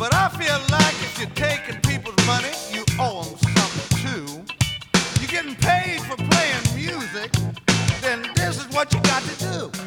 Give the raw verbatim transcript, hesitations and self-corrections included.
But I feel like if you're taking people's money, you owe them something too. You're getting paid for playing music, then this is what you got to do.